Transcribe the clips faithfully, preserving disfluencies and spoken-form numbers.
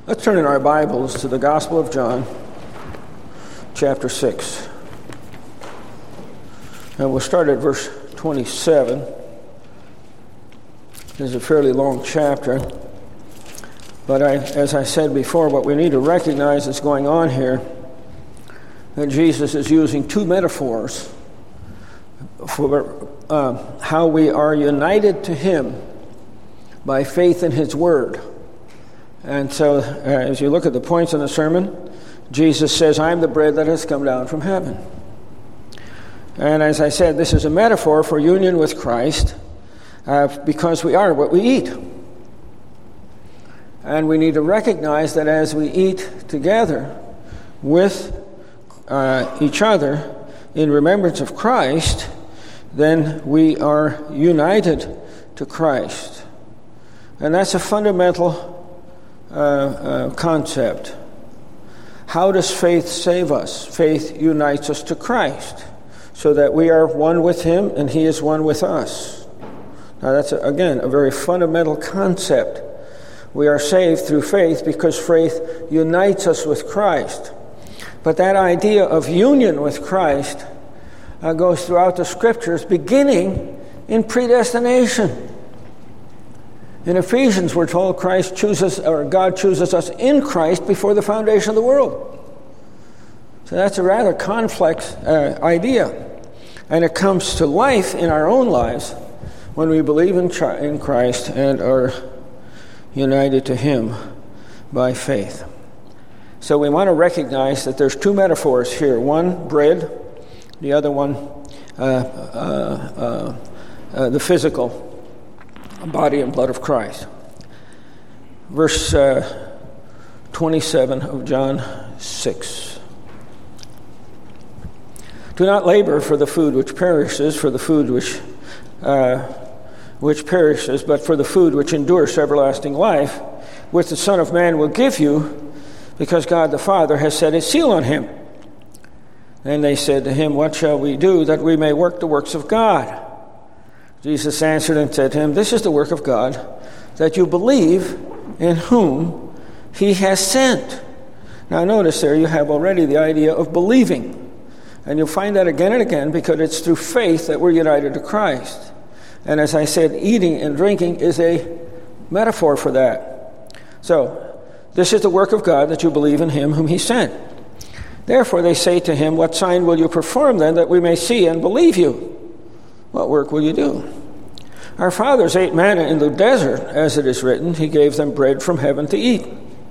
Let's turn in our Bibles to the Gospel of John, chapter six. And we'll start at verse twenty-seven. This is a fairly long chapter. But I, as I said before, what we need to recognize is going on here, that Jesus is using two metaphors for uh, how we are united to Him by faith in His Word. And so, uh, as you look at the points in the sermon, Jesus says, I am the bread that has come down from heaven. And as I said, this is a metaphor for union with Christ uh, because we are what we eat. And we need to recognize that as we eat together with uh, each other in remembrance of Christ, then we are united to Christ. And that's a fundamental Uh, uh, concept. How does faith save us? Faith unites us to Christ so that we are one with Him and He is one with us. Now that's, a, again, a very fundamental concept. We are saved through faith because faith unites us with Christ. But that idea of union with Christ uh, goes throughout the Scriptures, beginning in predestination. In Ephesians, we're told Christ chooses, or God chooses us in Christ before the foundation of the world. So that's a rather complex uh, idea. And it comes to life in our own lives when we believe in, in Christ and are united to Him by faith. So we want to recognize that there's two metaphors here. One, bread. The other one, uh, uh, uh, uh, the physical body and blood of Christ. Verse uh, twenty-seven of John six. Do not labor for the food which perishes, for the food which uh, which perishes, but for the food which endures to everlasting life, which the Son of Man will give you, because God the Father has set His seal on Him. Then they said to Him, What shall we do that we may work the works of God? Jesus answered and said to him, This is the work of God, that you believe in whom He has sent. Now notice there you have already the idea of believing. And you'll find that again and again because it's through faith that we're united to Christ. And as I said, eating and drinking is a metaphor for that. So, this is the work of God, that you believe in Him whom He sent. Therefore they say to Him, What sign will you perform then, that we may see and believe you? What work will you do? Our fathers ate manna in the desert, as it is written, He gave them bread from heaven to eat.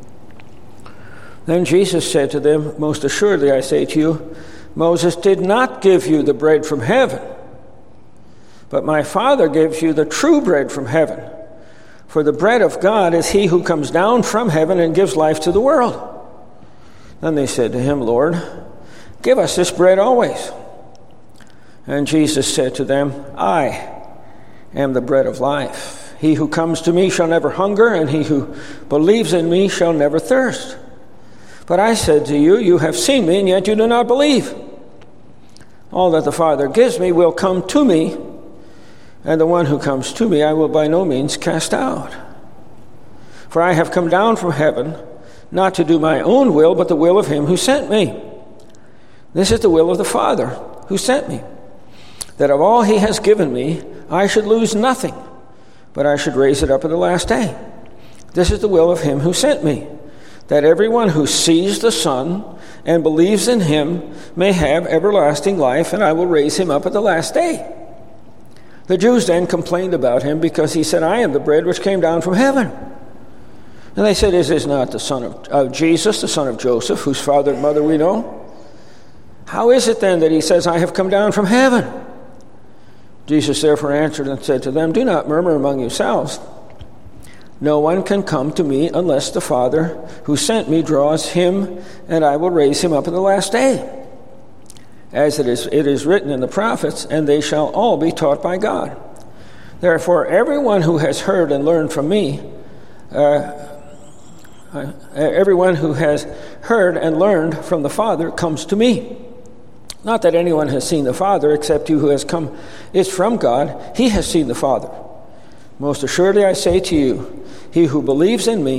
Then Jesus said to them, Most assuredly I say to you, Moses did not give you the bread from heaven, but my Father gives you the true bread from heaven. For the bread of God is He who comes down from heaven and gives life to the world. Then they said to Him, Lord, give us this bread always. And Jesus said to them, I am the bread of life. He who comes to me shall never hunger, and he who believes in me shall never thirst. But I said to you, you have seen me, and yet you do not believe. All that the Father gives me will come to me, and the one who comes to me I will by no means cast out. For I have come down from heaven, not to do my own will, but the will of Him who sent me. This is the will of the Father who sent me, that of all He has given me, I should lose nothing, but I should raise it up at the last day. This is the will of Him who sent me, that everyone who sees the Son and believes in Him may have everlasting life, and I will raise him up at the last day. The Jews then complained about Him because He said, I am the bread which came down from heaven. And they said, Is this not the son of uh, Jesus, the son of Joseph, whose father and mother we know? How is it then that He says, I have come down from heaven? Jesus therefore answered and said to them, Do not murmur among yourselves. No one can come to me unless the Father who sent me draws him, and I will raise him up at the last day. As it is, it is written in the prophets, and they shall all be taught by God. Therefore, everyone who has heard and learned from me, uh, uh, everyone who has heard and learned from the Father comes to me. Not that anyone has seen the Father, except he who has come is from God. He has seen the Father. Most assuredly I say to you, he who believes in me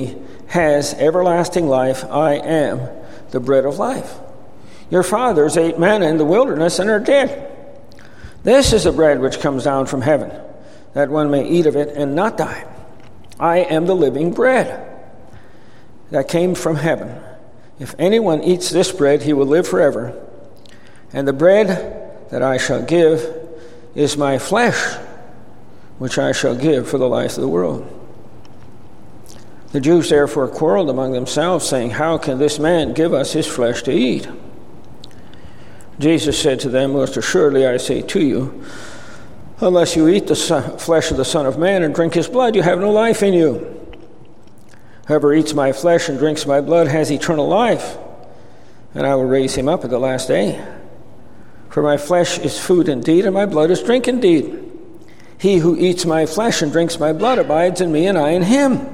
has everlasting life. I am the bread of life. Your fathers ate manna in the wilderness and are dead. This is the bread which comes down from heaven, that one may eat of it and not die. I am the living bread that came from heaven. If anyone eats this bread, he will live forever. And the bread that I shall give is my flesh, which I shall give for the life of the world. The Jews therefore quarreled among themselves, saying, How can this man give us his flesh to eat? Jesus said to them, Most assuredly I say to you, unless you eat the son, flesh of the Son of Man and drink his blood, you have no life in you. Whoever eats my flesh and drinks my blood has eternal life, and I will raise him up at the last day. For my flesh is food indeed, and my blood is drink indeed. He who eats my flesh and drinks my blood abides in me, and I in him.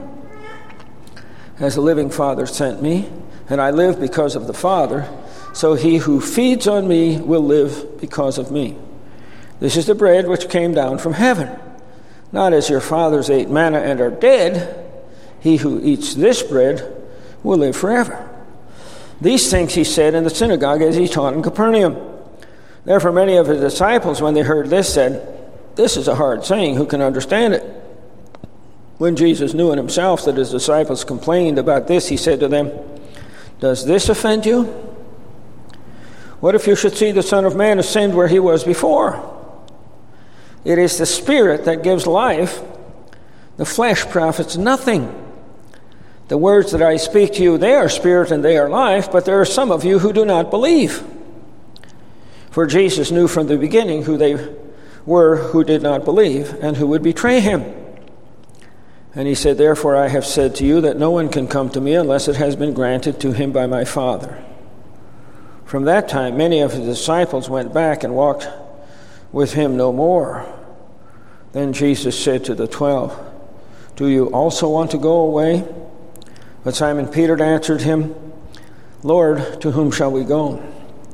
As the living Father sent me, and I live because of the Father, so he who feeds on me will live because of me. This is the bread which came down from heaven. Not as your fathers ate manna and are dead. He who eats this bread will live forever. These things he said in the synagogue as he taught in Capernaum. Therefore many of his disciples, when they heard this, said, This is a hard saying, who can understand it? When Jesus knew in himself that his disciples complained about this, he said to them, Does this offend you? What if you should see the Son of Man ascend where he was before? It is the Spirit that gives life. The flesh profits nothing. The words that I speak to you, they are spirit and they are life, but there are some of you who do not believe. For Jesus knew from the beginning who they were who did not believe and who would betray him. And he said, Therefore I have said to you that no one can come to me unless it has been granted to him by my Father. From that time many of his disciples went back and walked with him no more. Then Jesus said to the twelve, Do you also want to go away? But Simon Peter answered him, Lord, to whom shall we go?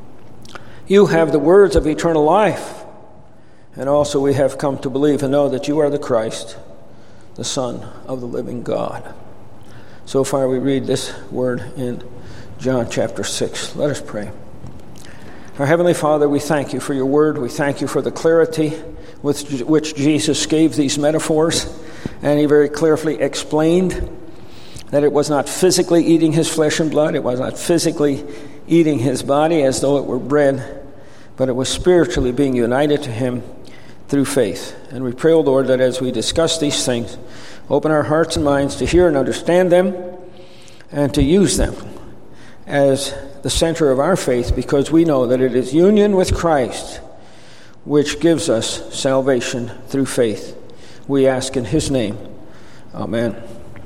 You have the words of eternal life, and also we have come to believe and know that you are the Christ, the Son of the living God. So far we read this word in John chapter six. Let us pray. Our Heavenly Father, we thank you for your word. We thank you for the clarity with which Jesus gave these metaphors, and he very clearly explained that it was not physically eating his flesh and blood, it was not physically eating his body as though it were bread, but it was spiritually being united to him through faith. And we pray, O Lord, that as we discuss these things, open our hearts and minds to hear and understand them and to use them as the center of our faith, because we know that it is union with Christ which gives us salvation through faith. We ask in his name. Amen.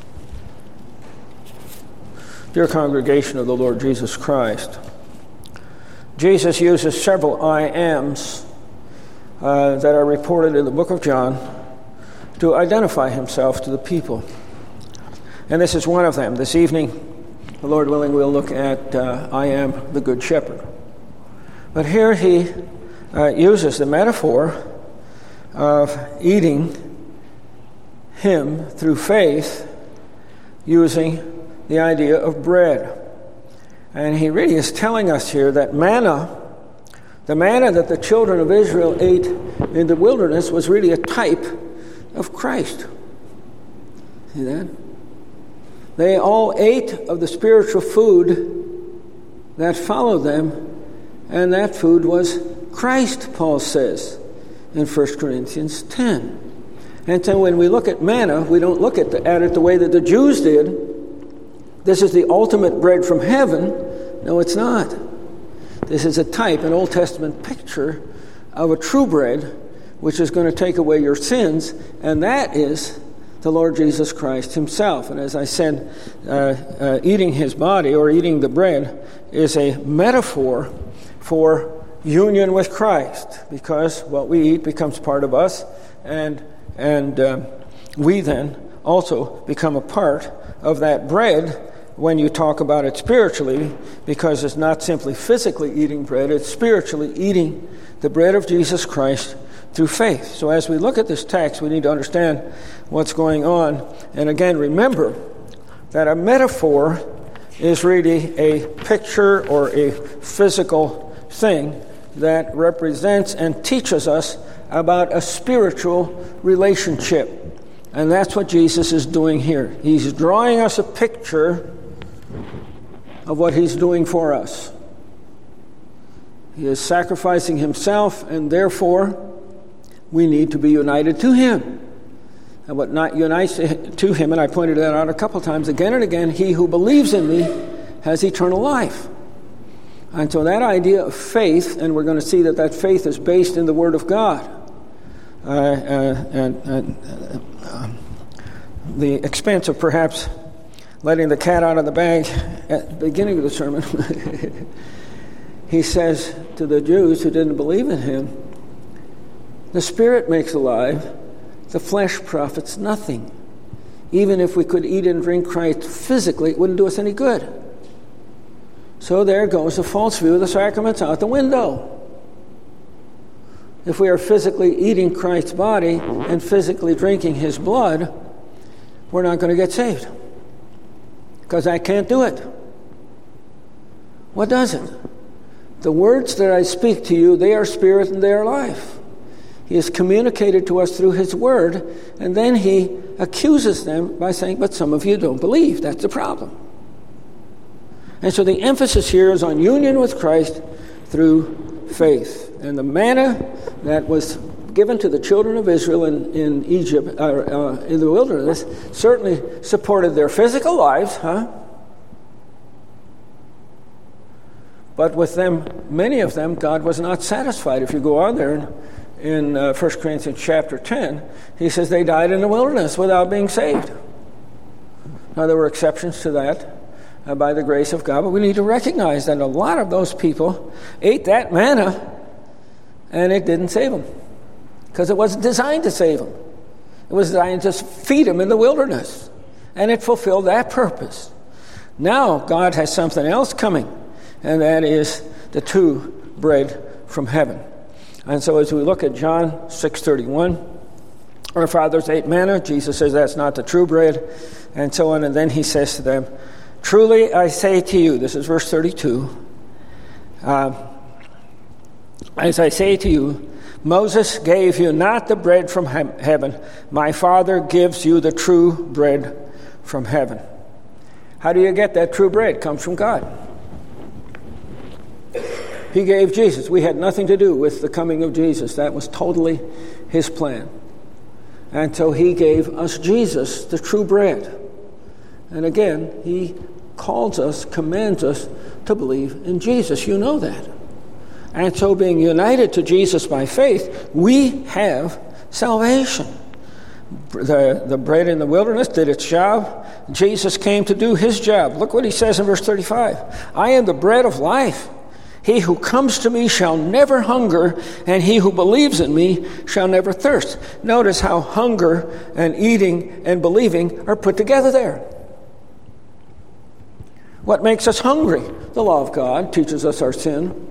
Dear congregation of the Lord Jesus Christ, Jesus uses several I ams uh, that are reported in the book of John to identify himself to the people. And this is one of them. This evening, the Lord willing, we'll look at uh, I am the Good Shepherd. But here he uh, uses the metaphor of eating him through faith using the idea of bread. And he really is telling us here that manna, the manna that the children of Israel ate in the wilderness, was really a type of Christ. See that? They all ate of the spiritual food that followed them, and that food was Christ, Paul says in First Corinthians ten. And so when we look at manna, we don't look at, the, at it the way that the Jews did. This is the ultimate bread from heaven. No, it's not. This is a type, an Old Testament picture of a true bread which is going to take away your sins, and that is the Lord Jesus Christ himself. And as I said, uh, uh, eating his body or eating the bread is a metaphor for union with Christ, because what we eat becomes part of us, and and uh, we then also become a part of that bread when you talk about it spiritually, because it's not simply physically eating bread, it's spiritually eating the bread of Jesus Christ through faith. So as we look at this text, we need to understand what's going on. And again, remember that a metaphor is really a picture or a physical thing that represents and teaches us about a spiritual relationship. And that's what Jesus is doing here. He's drawing us a picture of what he's doing for us. He is sacrificing himself, and therefore we need to be united to him. And what not unites to him, and I pointed that out a couple times, again and again, he who believes in me has eternal life. And so that idea of faith, and we're going to see that that faith is based in the Word of God. Uh, uh, and, and uh, the expense of perhaps letting the cat out of the bag at the beginning of the sermon, he says to the Jews who didn't believe in him, the Spirit makes alive, the flesh profits nothing. Even if we could eat and drink Christ physically, it wouldn't do us any good. So there goes the false view of the sacraments out the window. If we are physically eating Christ's body and physically drinking his blood, we're not going to get saved. Because I can't do it. What does it? The words that I speak to you, they are spirit and they are life. He has communicated to us through his word, and then he accuses them by saying, but some of you don't believe. That's the problem. And so the emphasis here is on union with Christ through faith. And the manna that was given to the children of Israel in, in Egypt, uh, uh, in the wilderness, certainly supported their physical lives, huh? But with them, many of them, God was not satisfied. If you go on there in, in uh, First Corinthians chapter ten, he says they died in the wilderness without being saved. Now, there were exceptions to that uh, by the grace of God, but we need to recognize that a lot of those people ate that manna and it didn't save them because it wasn't designed to save them. It was designed to just feed them in the wilderness, and it fulfilled that purpose. Now, God has something else coming, and that is the true bread from heaven. And so as we look at John six thirty-one, our fathers ate manna. Jesus says that's not the true bread, and so on. And then he says to them, truly I say to you, this is verse thirty-two, uh, as I say to you, Moses gave you not the bread from he- heaven. My Father gives you the true bread from heaven. How do you get that true bread? It comes from God. He gave Jesus. We had nothing to do with the coming of Jesus. That was totally his plan. And so he gave us Jesus, the true bread. And again, he calls us, commands us to believe in Jesus. You know that. And so being united to Jesus by faith, we have salvation. The, the bread in the wilderness did its job. Jesus came to do his job. Look what he says in verse thirty-five. I am the bread of life. He who comes to me shall never hunger, and he who believes in me shall never thirst. Notice how hunger and eating and believing are put together there. What makes us hungry? The law of God teaches us our sin.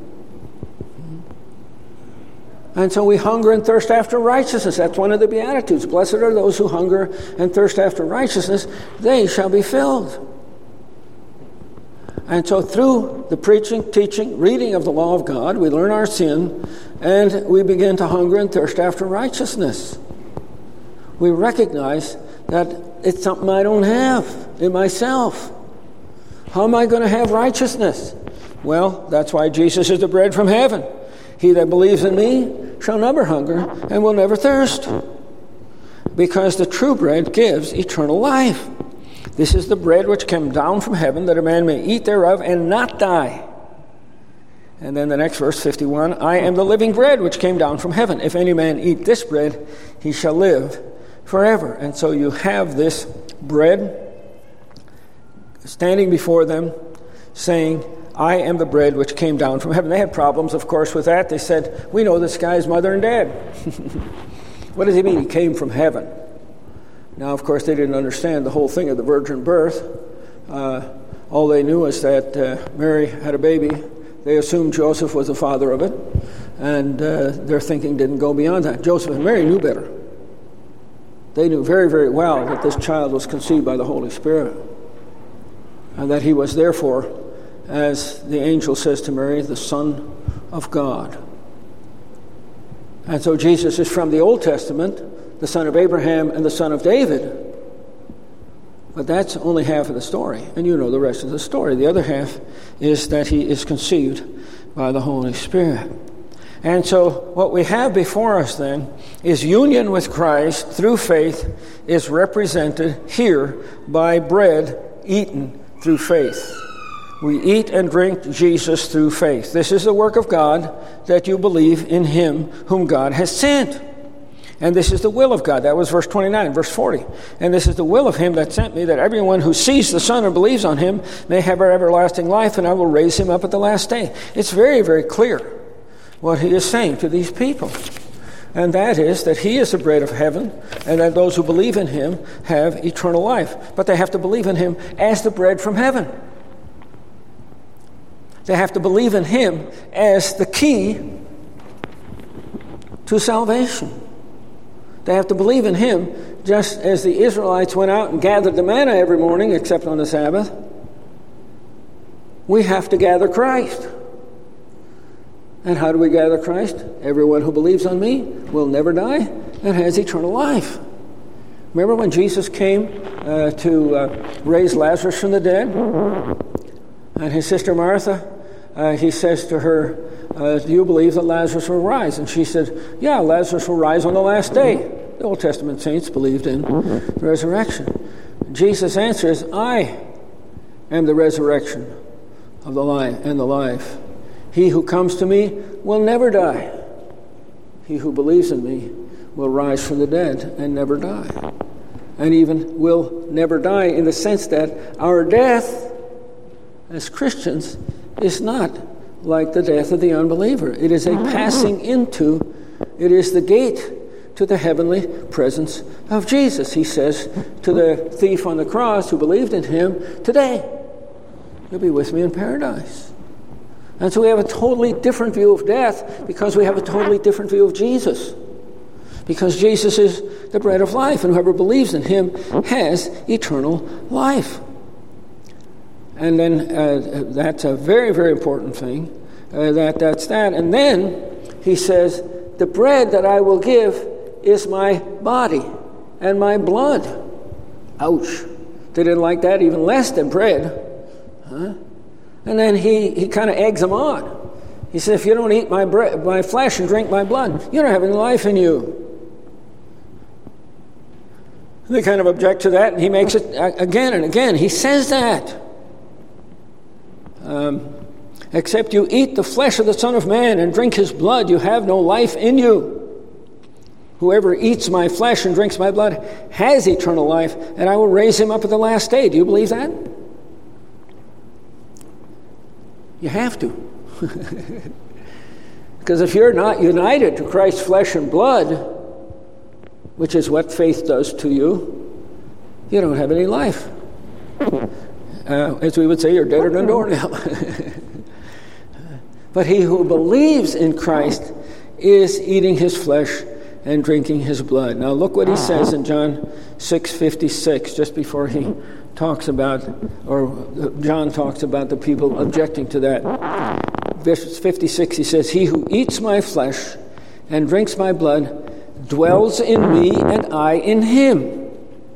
And so we hunger and thirst after righteousness. That's one of the Beatitudes. Blessed are those who hunger and thirst after righteousness. They shall be filled. And so through the preaching, teaching, reading of the law of God, we learn our sin, and we begin to hunger and thirst after righteousness. We recognize that it's something I don't have in myself. How am I going to have righteousness? Well, that's why Jesus is the bread from heaven. He that believes in me shall never hunger and will never thirst, because the true bread gives eternal life. This is the bread which came down from heaven, that a man may eat thereof and not die. And then the next verse, fifty-one, I am the living bread which came down from heaven. If any man eat this bread, he shall live forever. And so you have this bread standing before them, saying, I am the bread which came down from heaven. They had problems, of course, with that. They said, we know this guy's mother and dad. What does he mean he came from heaven? Now, of course, they didn't understand the whole thing of the virgin birth. Uh, all they knew was that uh, Mary had a baby. They assumed Joseph was the father of it, and uh, their thinking didn't go beyond that. Joseph and Mary knew better. They knew very, very well that this child was conceived by the Holy Spirit. uh, that he was therefore, as the angel says to Mary, the Son of God. And so Jesus is from the Old Testament, the son of Abraham and the son of David. But that's only half of the story, and you know the rest of the story. The other half is that he is conceived by the Holy Spirit. And so what we have before us then is union with Christ through faith is represented here by bread eaten through faith. We eat and drink Jesus through faith. This is the work of God, that you believe in him whom God has sent. And this is the will of God. That was verse twenty-nine, verse forty. And this is the will of him that sent me, that everyone who sees the Son and believes on him may have everlasting life, and I will raise him up at the last day. It's very, very clear what he is saying to these people. And that is that he is the bread of heaven, and that those who believe in him have eternal life. But they have to believe in him as the bread from heaven. They have to believe in him as the key to salvation. They have to believe in him just as the Israelites went out and gathered the manna every morning, except on the Sabbath. We have to gather Christ. And how do we gather Christ? Everyone who believes on me will never die and has eternal life. Remember when Jesus came uh, to uh, raise Lazarus from the dead? And his sister Martha, uh, he says to her, uh, do you believe that Lazarus will rise? And she said, yeah, Lazarus will rise on the last day. The Old Testament saints believed in the resurrection. Jesus answers, I am the resurrection of the life and the life. He who comes to me will never die. He who believes in me will rise from the dead and never die. And even will never die in the sense that our death as Christians is not like the death of the unbeliever. It is a passing into, it is the gate to the heavenly presence of Jesus. He says to the thief on the cross who believed in him, today you'll be with me in paradise. And so we have a totally different view of death because we have a totally different view of Jesus. Because Jesus is the bread of life, and whoever believes in him has eternal life. And then uh, that's a very, very important thing. Uh, that that's that. And then he says, the bread that I will give is my body and my blood. Ouch. They didn't like that even less than bread. Huh? And then he, he kind of eggs them on. He says, if you don't eat my bread, my flesh and drink my blood, you don't have any life in you. And they kind of object to that, and he makes it again and again. He says that. Um, Except you eat the flesh of the Son of Man and drink his blood, you have no life in you. Whoever eats my flesh and drinks my blood has eternal life, and I will raise him up at the last day. Do you believe that? You have to. Because if you're not united to Christ's flesh and blood, which is what faith does to you, you don't have any life. Uh, as we would say, you're deader than a doornail. But he who believes in Christ is eating his flesh and drinking his blood. Now look what he says in John six fifty-six, just before he talks about, or John talks about the people objecting to that. Verse fifty-six, he says, he who eats my flesh and drinks my blood dwells in me and I in him.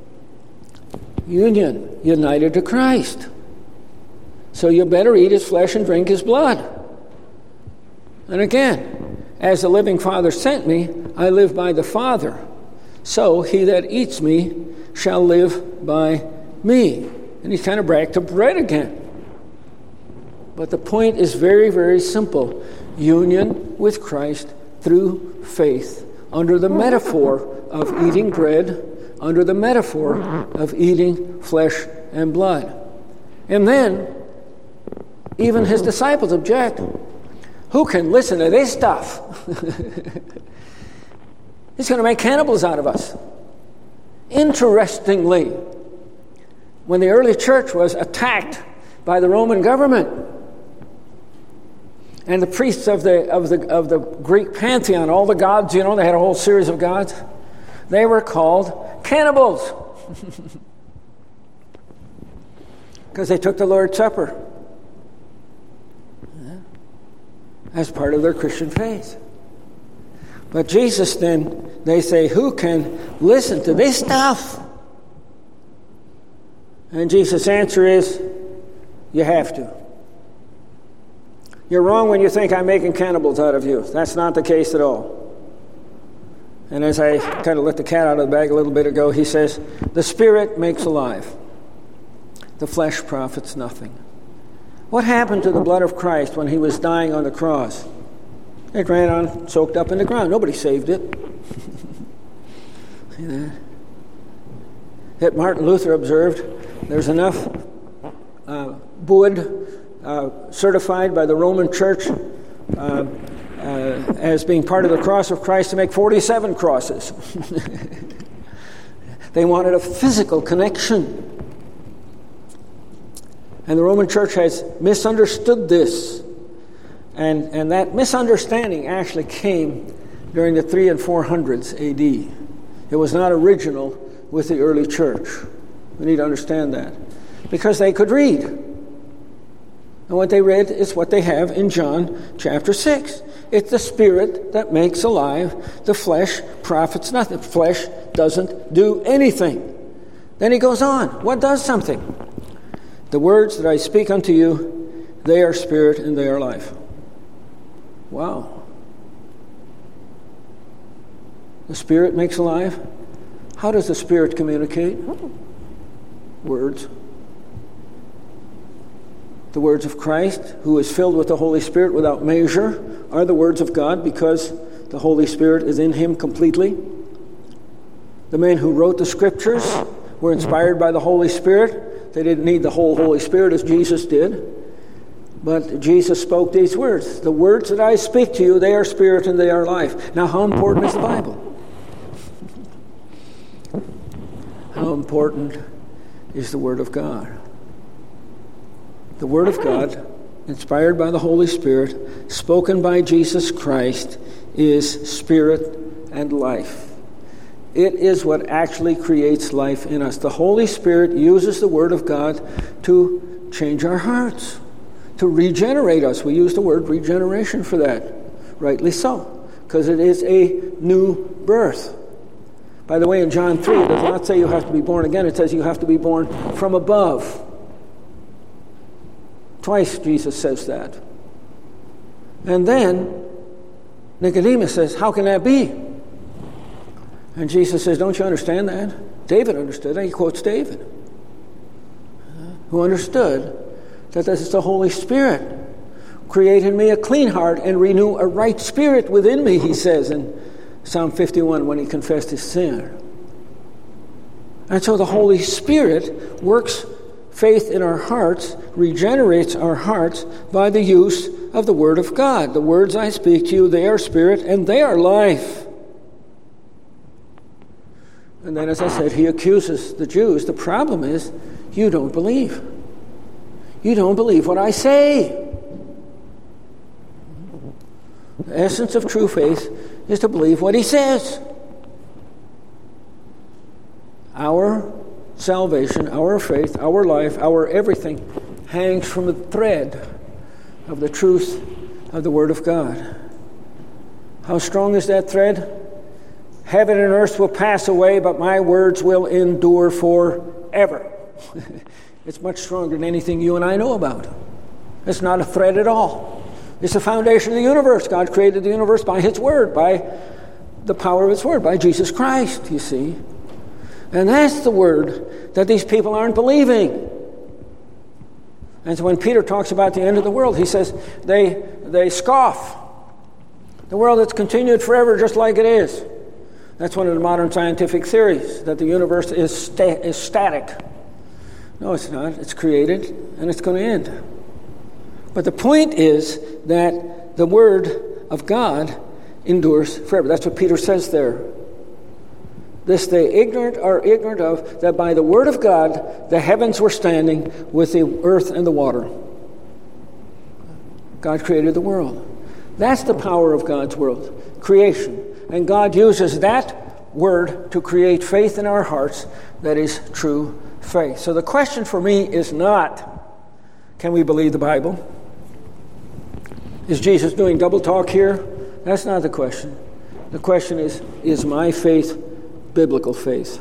Union, united to Christ. So you better eat his flesh and drink his blood. And again, as the living Father sent me, I live by the Father. So he that eats me shall live by me. And he's kind of back to bread again. But the point is very, very simple. Union with Christ through faith, under the metaphor of eating bread, under the metaphor of eating flesh and blood. And then, even his disciples object. Who can listen to this stuff? It's going to make cannibals out of us. Interestingly, when the early church was attacked by the Roman government, and the priests of the of the of the Greek pantheon, all the gods, you know, they had a whole series of gods, they were called cannibals. because they took the Lord's Supper as part of their Christian faith. But Jesus then, they say, who can listen to this stuff? And Jesus' answer is, you have to. You're wrong when you think I'm making cannibals out of you. That's not the case at all. And as I kind of let the cat out of the bag a little bit ago, he says, the Spirit makes alive. The flesh profits nothing. What happened to the blood of Christ when he was dying on the cross? It ran on, soaked up in the ground. Nobody saved it. See that? That Martin Luther observed, there's enough uh, wood uh, certified by the Roman Church uh, uh, as being part of the cross of Christ to make forty-seven crosses. They wanted a physical connection. And the Roman Church has misunderstood this. And, and that misunderstanding actually came during the three and four hundreds A D. It was not original with the early church. We need to understand that. Because they could read. And what they read is what they have in John chapter six. It's the Spirit that makes alive. The flesh profits nothing. The flesh doesn't do anything. Then he goes on. What does something? The words that I speak unto you, they are spirit and they are life. Wow. The Spirit makes alive. How does the Spirit communicate? Words. The words of Christ, who is filled with the Holy Spirit without measure, are the words of God because the Holy Spirit is in him completely. The men who wrote the Scriptures were inspired by the Holy Spirit. They didn't need the whole Holy Spirit as Jesus did. But Jesus spoke these words. The words that I speak to you, they are spirit and they are life. Now, how important is the Bible? How important is the Word of God? The Word of God, inspired by the Holy Spirit, spoken by Jesus Christ, is spirit and life. It is what actually creates life in us. The Holy Spirit uses the Word of God to change our hearts, to regenerate us. We use the word regeneration for that. Rightly so, because it is a new birth. By the way, in John three, it does not say you have to be born again. It says you have to be born from above. Twice Jesus says that. And then Nicodemus says, how can that be? And Jesus says, don't you understand that? David understood that. He quotes David, who understood that this is the Holy Spirit. Create in me a clean heart and renew a right spirit within me, he says in Psalm fifty-one when he confessed his sin. And so the Holy Spirit works faith in our hearts, regenerates our hearts by the use of the Word of God. The words I speak to you, they are spirit and they are life. And then, as I said, he accuses the Jews. The problem is, you don't believe. You don't believe what I say. The essence of true faith is to believe what he says. Our salvation, our faith, our life, our everything hangs from the thread of the truth of the Word of God. How strong is that thread? Heaven and earth will pass away, but my words will endure forever. It's much stronger than anything you and I know about. It's not a thread at all. It's the foundation of the universe. God created the universe by His Word, by the power of His Word, by Jesus Christ, you see. And that's the Word that these people aren't believing. And so when Peter talks about the end of the world, he says they, they scoff. The world that's continued forever just like it is. That's one of the modern scientific theories, that the universe is, sta- is static. No, it's not. It's created, and it's going to end. But the point is that the Word of God endures forever. That's what Peter says there. This the ignorant are ignorant of, that by the Word of God the heavens were standing with the earth and the water. God created the world. That's the power of God's world, creation. And God uses that Word to create faith in our hearts that is true faith. So the question for me is not, can we believe the Bible? Is Jesus doing double talk here? That's not the question. The question is, is my faith biblical faith?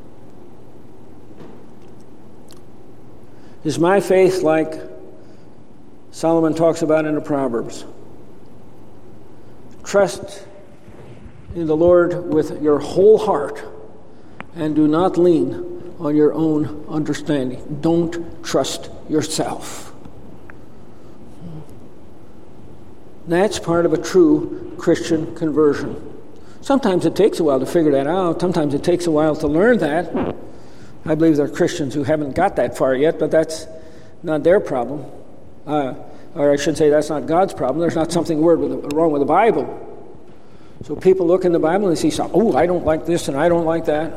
Is my faith like Solomon talks about in the Proverbs? Trust in the Lord with your whole heart and do not lean on your own understanding. Don't trust yourself. That's part of a true Christian conversion. Sometimes it takes a while to figure that out. Sometimes it takes a while to learn that. I believe there are Christians who haven't got that far yet, but that's not their problem. Uh, or I should say that's not God's problem. There's not something wrong with the Bible. So people look in the Bible and they see, oh, I don't like this and I don't like that.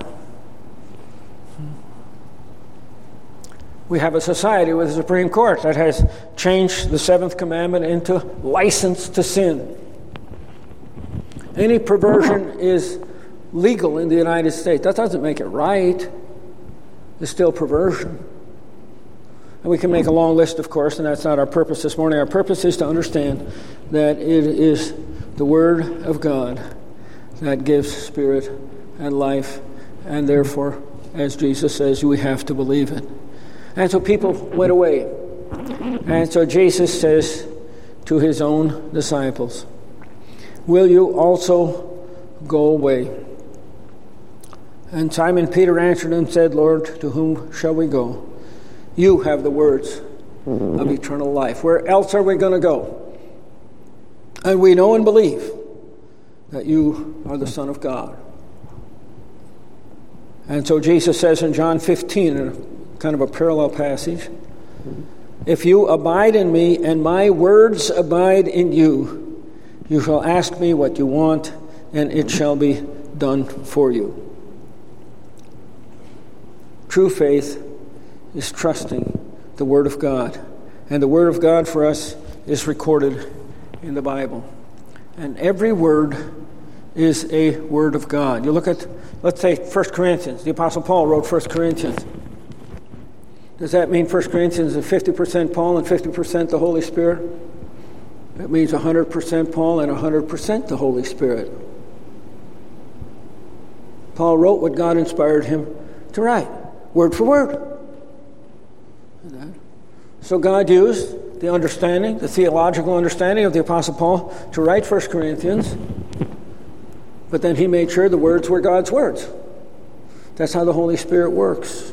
We have a society with a Supreme Court that has changed the seventh commandment into license to sin. Any perversion is legal in the United States. That doesn't make it right. It's still perversion. And we can make a long list, of course, and that's not our purpose this morning. Our purpose is to understand that it is the Word of God that gives spirit and life, and therefore, as Jesus says, we have to believe it. And so people went away. And so Jesus says to his own disciples, will you also go away? And Simon Peter answered and said, Lord, to whom shall we go? You have the words of eternal life. Where else are we going to go? And we know and believe that you are the Son of God. And so Jesus says in John fifteen, in a kind of a parallel passage, if you abide in me and my words abide in you, you shall ask me what you want, and it shall be done for you. True faith is trusting the Word of God. And the Word of God for us is recorded in the Bible. And every word is a Word of God. You look at, let's say, First Corinthians. The Apostle Paul wrote First Corinthians. Does that mean First Corinthians is fifty percent Paul and fifty percent the Holy Spirit? That means one hundred percent Paul and one hundred percent the Holy Spirit. Paul wrote what God inspired him to write, word for word. So God used the understanding, the theological understanding of the Apostle Paul to write First Corinthians, but then he made sure the words were God's words. That's how the Holy Spirit works.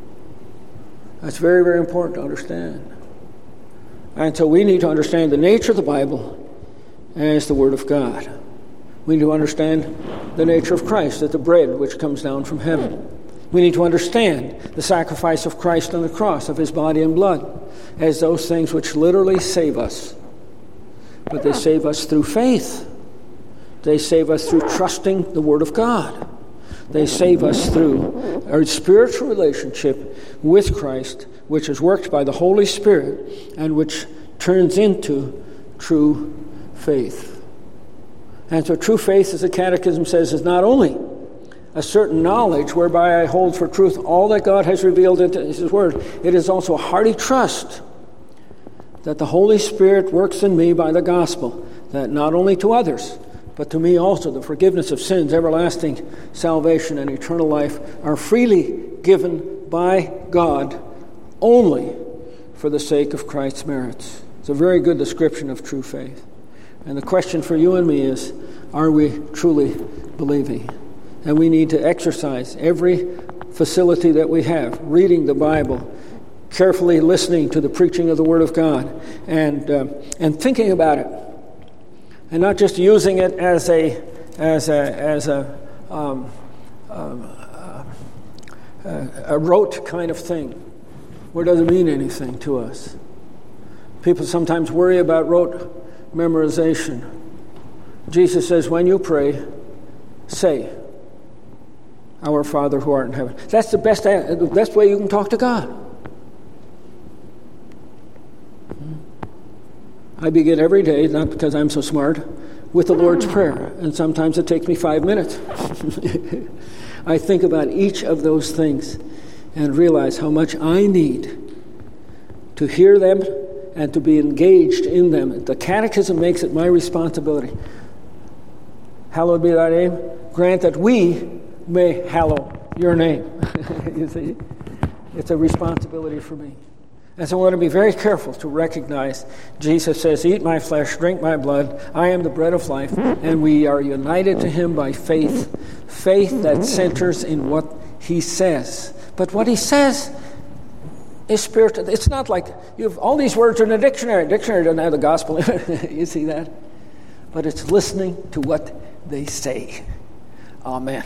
That's very, very important to understand. And so we need to understand the nature of the Bible as the Word of God. We need to understand the nature of Christ as the bread which comes down from heaven. We need to understand the sacrifice of Christ on the cross, of his body and blood, as those things which literally save us. But they save us through faith. They save us through trusting the Word of God. They save us through our spiritual relationship with Christ, which is worked by the Holy Spirit and which turns into true faith. And so true faith, as the Catechism says, is not only a certain knowledge whereby I hold for truth all that God has revealed in his Word, it is also a hearty trust that the Holy Spirit works in me by the gospel, that not only to others, but to me also, the forgiveness of sins, everlasting salvation, and eternal life are freely given by God only for the sake of Christ's merits. It's a very good description of true faith. And the question for you and me is, are we truly believing? And we need to exercise every facility that we have, reading the Bible, carefully listening to the preaching of the Word of God, and uh, and thinking about it. And not just using it as a as a as a um, um, uh, a rote kind of thing, where it doesn't mean anything to us. People sometimes worry about rote memorization. Jesus says, when you pray, say, "Our Father who art in heaven." That's the best the best way you can talk to God. I begin every day, not because I'm so smart, with the Lord's Prayer. And sometimes it takes me five minutes. I think about each of those things and realize how much I need to hear them and to be engaged in them. The Catechism makes it my responsibility. Hallowed be thy name. Grant that we may hallow your name. You see, it's a responsibility for me. And so I want to be very careful to recognize Jesus says, eat my flesh, drink my blood. I am the bread of life. And we are united to him by faith. Faith that centers in what he says. But what he says is spiritual. It's not like you have all these words in a dictionary. Dictionary doesn't have the gospel in it. You see that? But it's listening to what they say. Amen.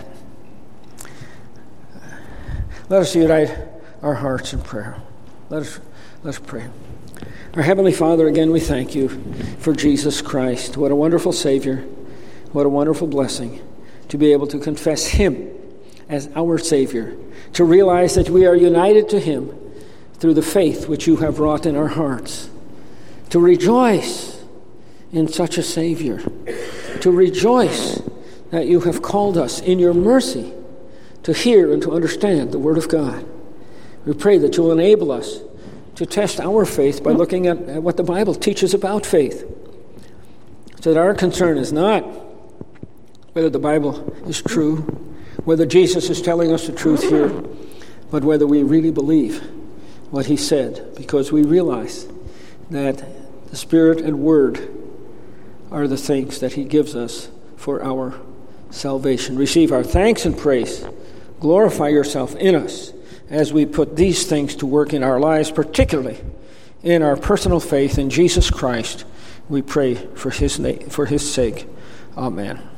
Let us unite our hearts in prayer. Let us let's pray. Our Heavenly Father, again we thank you for Jesus Christ. What a wonderful Savior. What a wonderful blessing to be able to confess him as our Savior, to realize that we are united to him through the faith which you have wrought in our hearts, to rejoice in such a Savior, to rejoice that you have called us in your mercy to hear and to understand the Word of God. We pray that you'll enable us to test our faith by looking at, at what the Bible teaches about faith, so that our concern is not whether the Bible is true, whether Jesus is telling us the truth here, but whether we really believe what he said, because we realize that the Spirit and Word are the things that he gives us for our salvation. Receive our thanks and praise. Glorify yourself in us as we put these things to work in our lives, particularly in our personal faith in Jesus Christ. We pray for his name, for his sake. Amen.